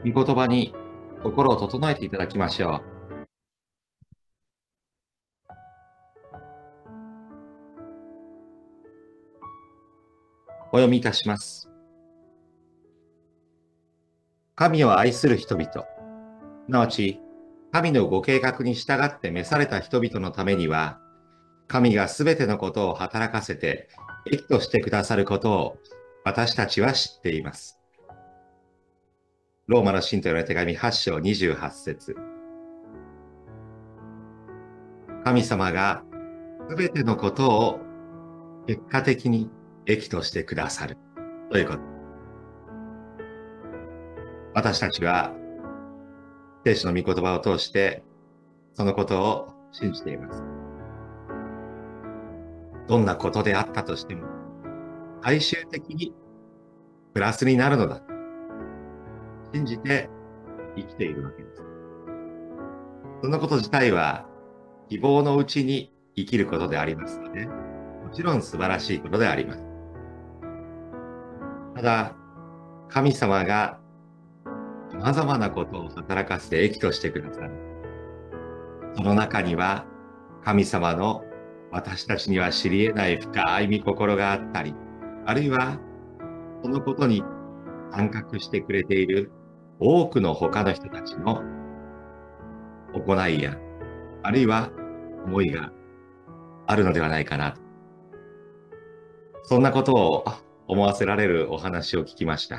御言葉に心を整えていただきましょう。お読みいたします。神を愛する人々、すなわち神のご計画に従って召された人々のためには、神がすべてのことを働かせて益としてくださることを私たちは知っています。ローマの信徒への手紙8章28節。神様がすべてのことを結果的に益としてくださるということ。私たちは聖書の御言葉を通してそのことを信じています。どんなことであったとしても最終的にプラスになるのだ。信じて生きているわけです。そのこと自体は希望のうちに生きることでありますので、もちろん素晴らしいことであります。ただ、神様が様々なことを働かせて益としてくださる。その中には神様の私たちには知り得ない深い御心があったり、あるいはそのことに参画してくれている多くの他の人たちの行いや、あるいは思いがあるのではないかな。そんなことを思わせられるお話を聞きました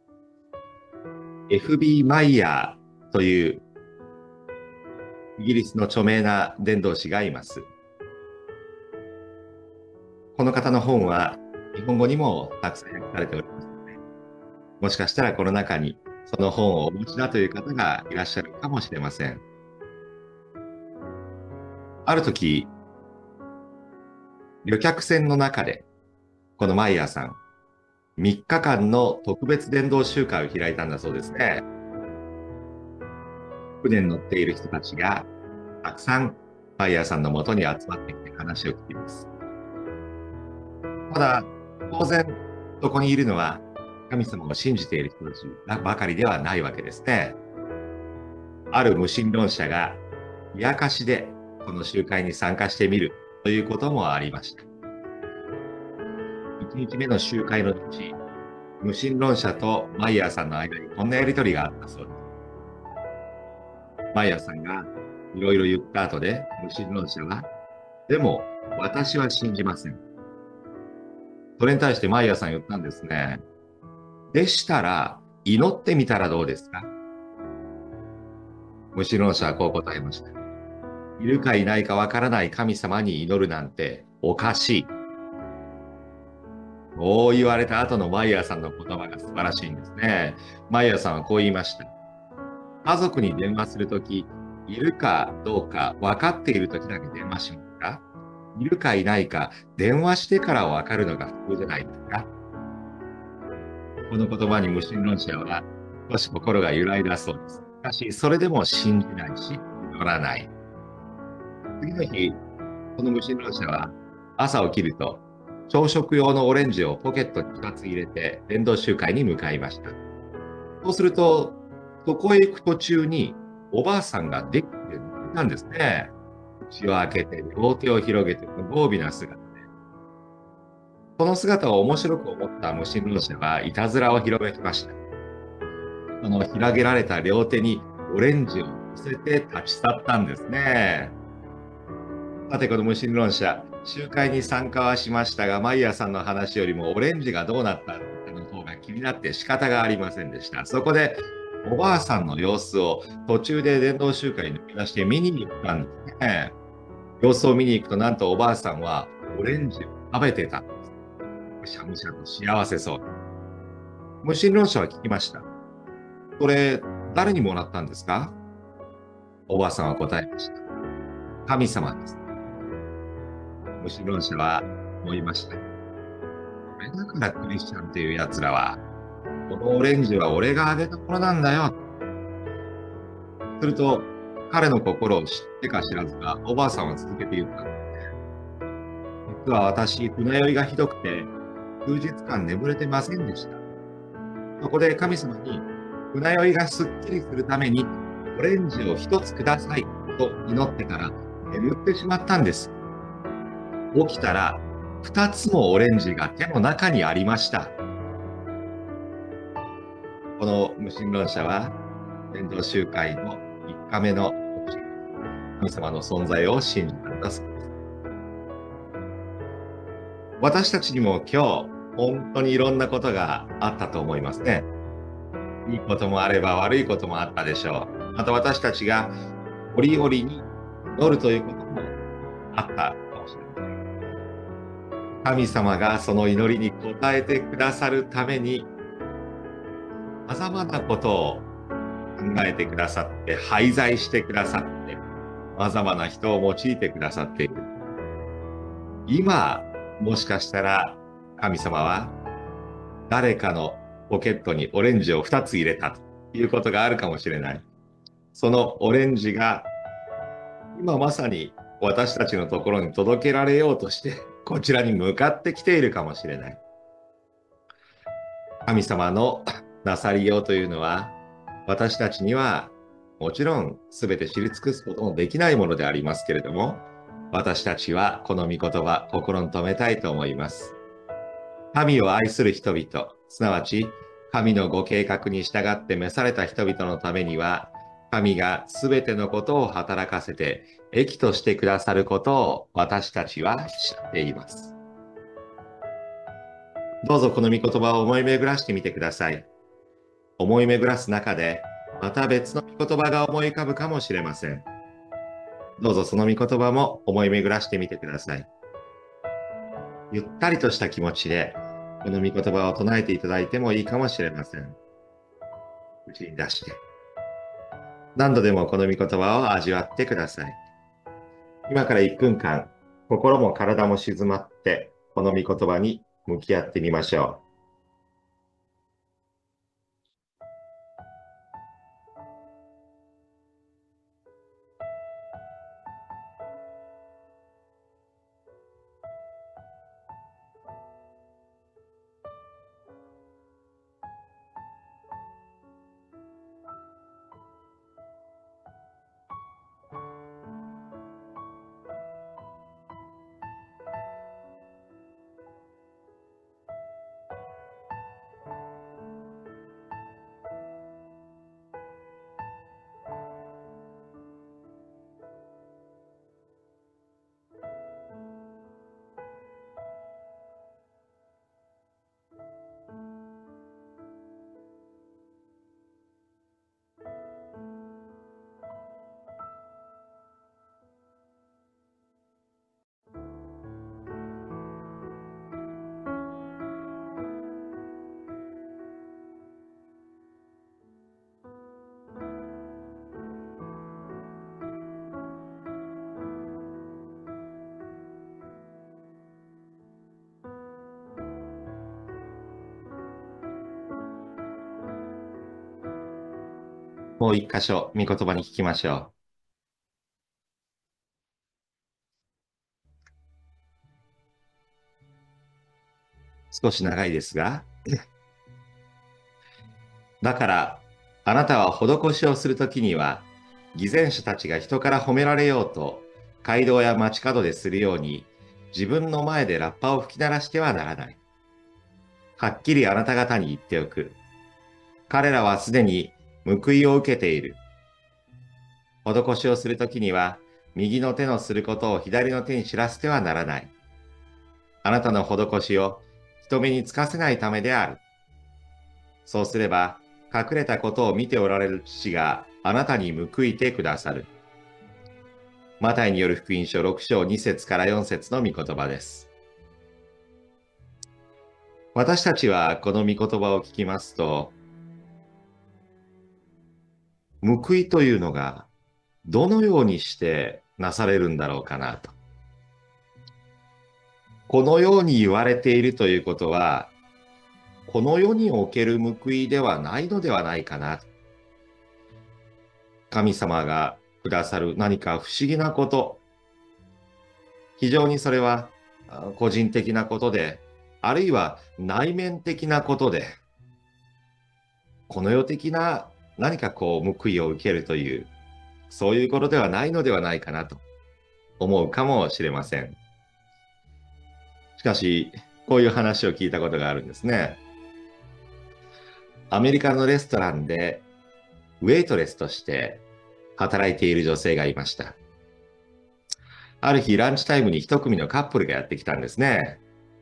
。F.B. マイヤーというイギリスの著名な伝道師がいます。この方の本は日本語にもたくさん訳されておりますので、もしかしたらこの中にその本をお持ちだという方がいらっしゃるかもしれません。ある時、旅客船の中でこのマイヤーさん、3日間の特別伝道集会を開いたんだそうですね。船に乗っている人たちがたくさんマイヤーさんのもとに集まってきて話を聞きます。ただ、当然、そこにいるのは神様を信じている人たちばかりではないわけですね。ある無神論者が冷やかしでこの集会に参加してみるということもありました。1日目の集会のうち、無神論者とマイヤーさんの間にこんなやりとりがあったそうです。マイヤーさんがいろいろ言った後で、無神論者は、でも私は信じません。それに対してマイヤーさん言ったんですね。でしたら、祈ってみたらどうですか？無神論者はこう答えました。いるかいないかわからない神様に祈るなんておかしい。こう言われた後のマイヤーさんの言葉が素晴らしいんですね。マイヤーさんはこう言いました。家族に電話するとき、いるかどうか分かっているときだけ電話しますか？いるかいないか電話してから分かるのが普通じゃないですか？この言葉に無神論者は少し心が揺らいだそうです。しかし、それでも信じないし、祈らない。次の日、この無神論者は朝起きると、朝食用のオレンジをポケットに2つ入れて、伝道集会に向かいました。そうすると、そこへ行く途中に、おばあさんができていたんですね。口を開けて、両手を広げて、無防備な姿で。その姿を面白く思った無神論者はいたずらを広めてました。その広げられた両手にオレンジを乗せて立ち去ったんですね。さて、この無神論者、集会に参加はしましたが、マイヤーさんの話よりもオレンジがどうなったの方が気になって仕方がありませんでした。そこで、おばあさんの様子を途中で伝道集会に抜け出して見に行ったんですね。様子を見に行くと、なんとおばあさんはオレンジを食べてたんです。むしゃむしゃと幸せそう。無神論者は聞きました。それ、誰にもらったんですか？おばあさんは答えました。神様です。無神論者は思いました。これだからクリスチャンっていう奴らは、このオレンジは俺があげたものなんだよ。すると、彼の心を知ってか知らずか、おばあさんは続けて言った。実は私、船酔いがひどくて、数日間眠れてませんでした。そこで神様に、 船酔いがすっきりするために、オレンジを一つくださいと祈ってから眠ってしまったんです。起きたら、二つもオレンジが手の中にありました。この無神論者は、伝道集会の3日目の神様の存在を信じたんだそうです。私たちにも今日、本当にいろんなことがあったと思いますね。いいこともあれば悪いこともあったでしょう。また私たちが折々に祈るということもあったかもしれません。神様がその祈りに応えてくださるために、様々なことを考えてくださって、配在してくださって、様々な人を用いてくださっている。今、もしかしたら神様は誰かのポケットにオレンジを2つ入れたということがあるかもしれない。そのオレンジが今まさに私たちのところに届けられようとしてこちらに向かってきているかもしれない。神様のなさりようというのは私たちにはもちろん全て知り尽くすこともできないものでありますけれども、私たちはこの御言葉心に留めたいと思います。神を愛する人々、すなわち神のご計画に従って召された人々のためには、神がすべてのことを働かせて益としてくださることを私たちは知っています。どうぞこの御言葉を思い巡らしてみてください。思い巡らす中で、また別の御言葉が思い浮かぶかもしれません。どうぞその御言葉も思い巡らしてみてください。ゆったりとした気持ちで、この御言葉を唱えていただいてもいいかもしれません。口に出して。何度でもこの御言葉を味わってください。今から1分間、心も体も静まって、この御言葉に向き合ってみましょう。もう一箇所、御言葉に聞きましょう。少し長いですが、だから、あなたは施しをするときには、偽善者たちが人から褒められようと、街道や街角でするように、自分の前でラッパを吹き鳴らしてはならない。はっきりあなた方に言っておく。彼らはすでに報いを受けている。施しをするときには、右の手のすることを左の手に知らせてはならない。あなたの施しを人目につかせないためである。そうすれば、隠れたことを見ておられる父があなたに報いてくださる。マタイによる福音書6章2節から4節の御言葉です。私たちはこの御言葉を聞きますと、報いというのがどのようにしてなされるんだろうかなと。このように言われているということは、この世における報いではないのではないかな。神様がくださる何か不思議なこと、非常にそれは個人的なことで、あるいは内面的なことで、 この世的な何か報いを受けるという、そういうことではないのではないかなと思うかもしれません。しかし、こういう話を聞いたことがあるんですね。アメリカのレストランでウェイトレスとして働いている女性がいました。ある日ランチタイムに一組のカップルがやってきたんですね。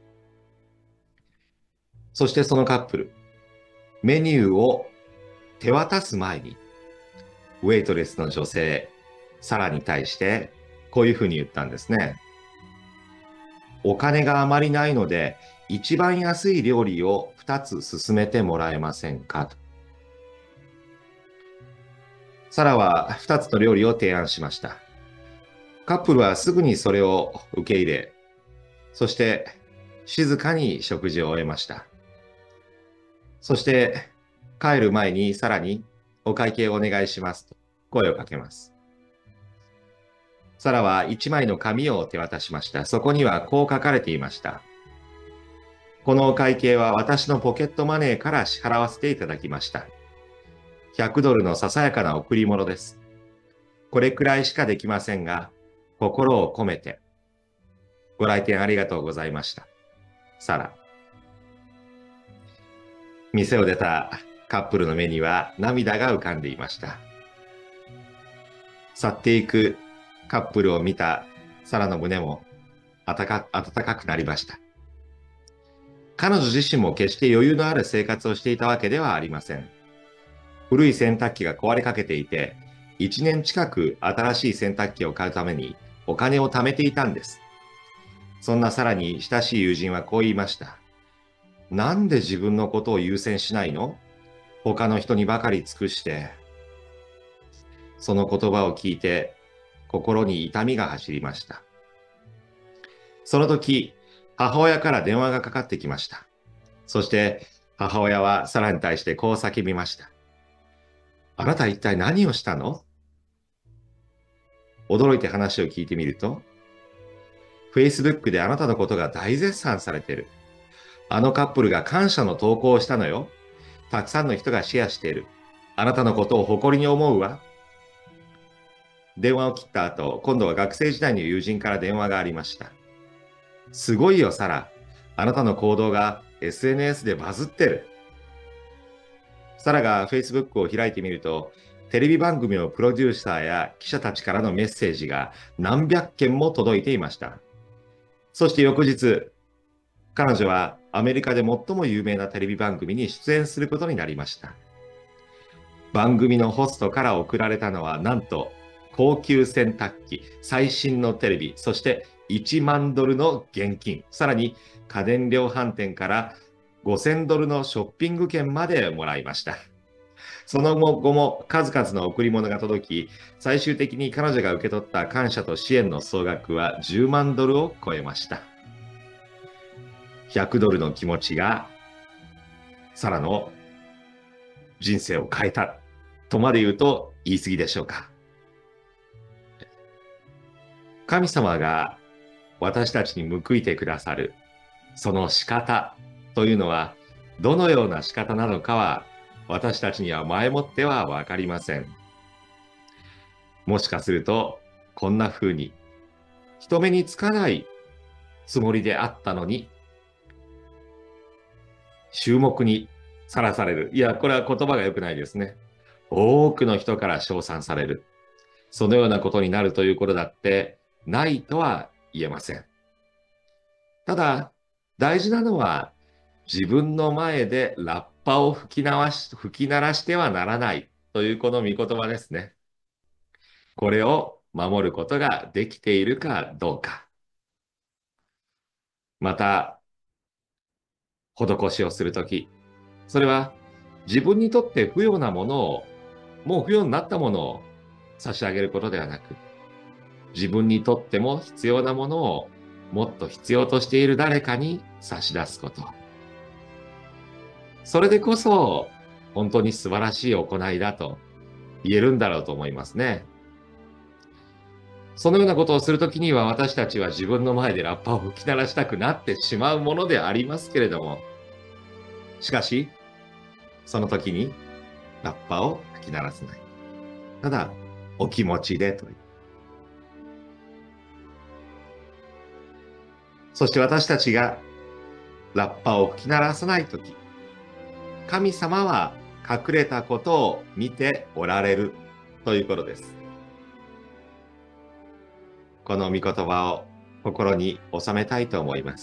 そしてそのカップル、メニューを手渡す前に、ウェイトレスの女性、サラに対してこういうふうに言ったんですね。お金があまりないので、一番安い料理を2つ勧めてもらえませんかと。サラは2つの料理を提案しました。カップルはすぐにそれを受け入れ、そして静かに食事を終えました。そして帰る前にさらにお会計をお願いしますと声をかけます。サラは1枚の紙を手渡しました。そこにはこう書かれていました。このお会計は私のポケットマネーから支払わせていただきました。100ドルのささやかな贈り物です。これくらいしかできませんが、心を込めてご来店ありがとうございました。サラ。店を出たカップルの目には涙が浮かんでいました。去っていくカップルを見たサラの胸も温かくなりました。彼女自身も決して余裕のある生活をしていたわけではありません。古い洗濯機が壊れかけていて、1年近く新しい洗濯機を買うためにお金を貯めていたんです。そんなサラに親しい友人はこう言いました。なんで自分のことを優先しないの？他の人にばかり尽くして。その言葉を聞いて心に痛みが走りました。その時、母親から電話がかかってきました。そして母親はサラに対してこう叫びました。あなた一体何をしたの？驚いて話を聞いてみると、Facebook であなたのことが大絶賛されている。あのカップルが感謝の投稿をしたのよ。たくさんの人がシェアしている。あなたのことを誇りに思うわ。電話を切った後、今度は学生時代の友人から電話がありました。すごいよ、サラ。あなたの行動が SNS でバズってる。サラが Facebook を開いてみると、テレビ番組のプロデューサーや記者たちからのメッセージが何百件も届いていました。そして翌日、彼女はアメリカで最も有名なテレビ番組に出演することになりました。番組のホストから送られたのはなんと高級洗濯機、最新のテレビ、そして1万ドルの現金、さらに家電量販店から5000ドルのショッピング券までもらいました。その後も数々の贈り物が届き、最終的に彼女が受け取った感謝と支援の総額は10万ドルを超えました。100ドルの気持ちがサラの人生を変えたとまで言うと言い過ぎでしょうか。神様が私たちに報いてくださるその仕方というのはどのような仕方なのかは私たちには前もってはわかりません。もしかするとこんな風に人目につかないつもりであったのに注目にさらされる。いや、これは言葉が良くないですね。多くの人から称賛される。そのようなことになるということだってないとは言えません。ただ、大事なのは自分の前でラッパを吹き鳴らしてはならないというこの御言葉ですね。これを守ることができているかどうか。また、施しをするとき、それは自分にとって不要なものを、もう不要になったものを差し上げることではなく、自分にとっても必要なものをもっと必要としている誰かに差し出すこと。それでこそ本当に素晴らしい行いだと言えるんだろうと思いますね。そのようなことをするときには私たちは自分の前でラッパを吹き鳴らしたくなってしまうものでありますけれども、しかし、その時にラッパを吹き鳴らさない。ただ、お気持ちでという。そして私たちがラッパを吹き鳴らさないとき、神様は隠れたことを見ておられるということです。この御言葉を心に収めたいと思います。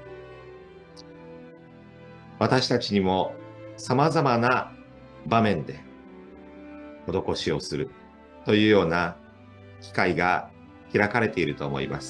私たちにも様々な場面で施しをするというような機会が開かれていると思います。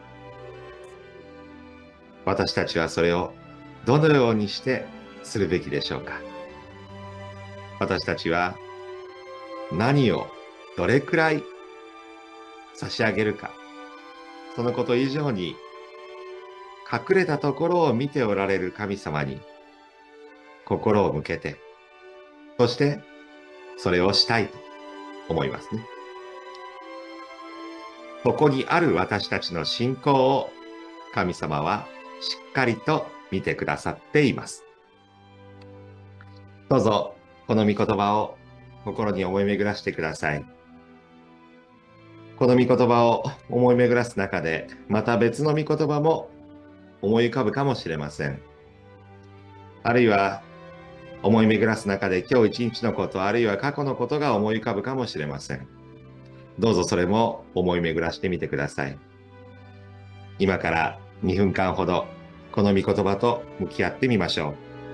私たちはそれをどのようにしてするべきでしょうか。私たちは何をどれくらい差し上げるか、そのこと以上に隠れたところを見ておられる神様に心を向けて、そしてそれをしたいと思いますね。ここにある私たちの信仰を神様はしっかりと見てくださっています。どうぞこの御言葉を心に思い巡らしてください。この御言葉を思い巡らす中で、また別の御言葉も思い浮かぶかもしれません。あるいは思い巡らす中で今日一日のこと、あるいは過去のことが思い浮かぶかもしれません。どうぞそれも思い巡らしてみてください。今から2分間ほどこの御言葉と向き合ってみましょう。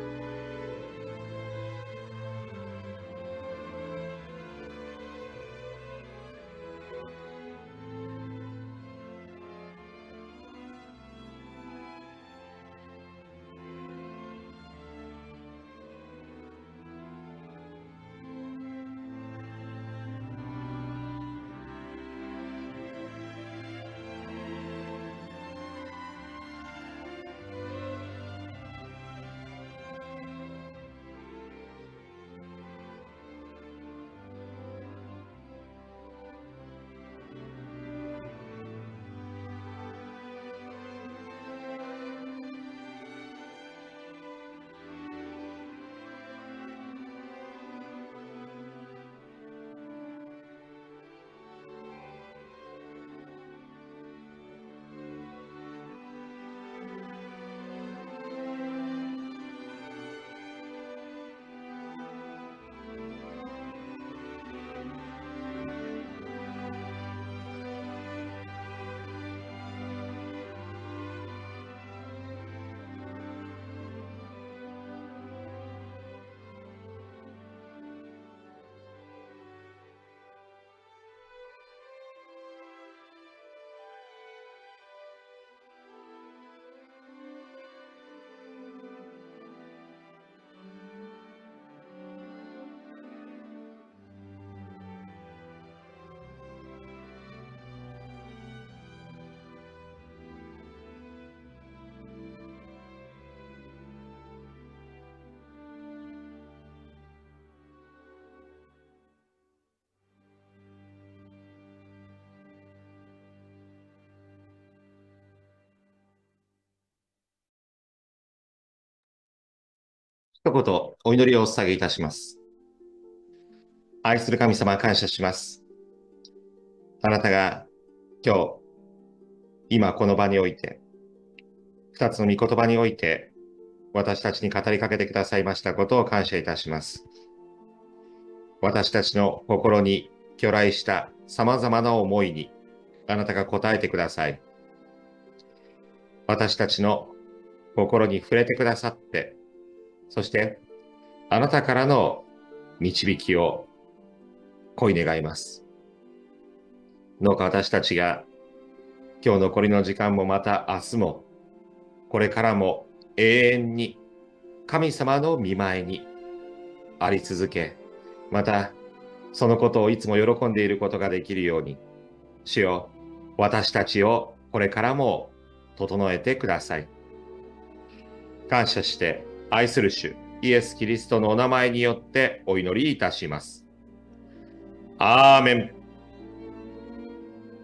一言お祈りをお捧げいたします。愛する神様、感謝します。あなたが今日、今この場において、二つの御言葉において、私たちに語りかけてくださいましたことを感謝いたします。私たちの心に去来した様々な思いに、あなたが答えてください。私たちの心に触れてくださって、そしてあなたからの導きを恋願います。どうか私たちが今日残りの時間もまた明日もこれからも永遠に神様の御前にあり続け、またそのことをいつも喜んでいることができるように、主よ、私たちをこれからも整えてください。感謝して愛する主イエス・キリストのお名前によってお祈りいたします。アーメン。